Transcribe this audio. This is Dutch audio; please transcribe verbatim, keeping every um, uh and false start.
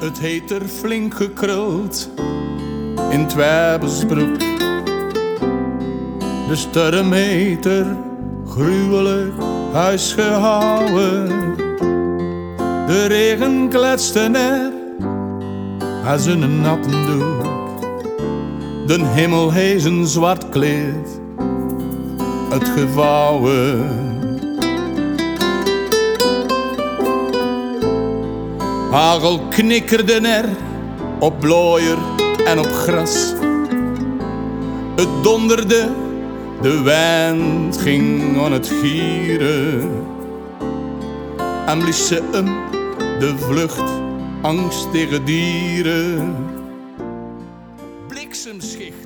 Het heet er flink gekruld in Twijbelsbroek. De storm heet er gruwelijk huisgehouden. De regen kletste er als een natte doek. De hemel heet een zwart kleed, het gevouwen. Hagel knikkerde er op blooier en op gras. Het donderde, de wind ging aan het gieren. En blies ze hem de vlucht, angst tegen dieren. Bliksemschicht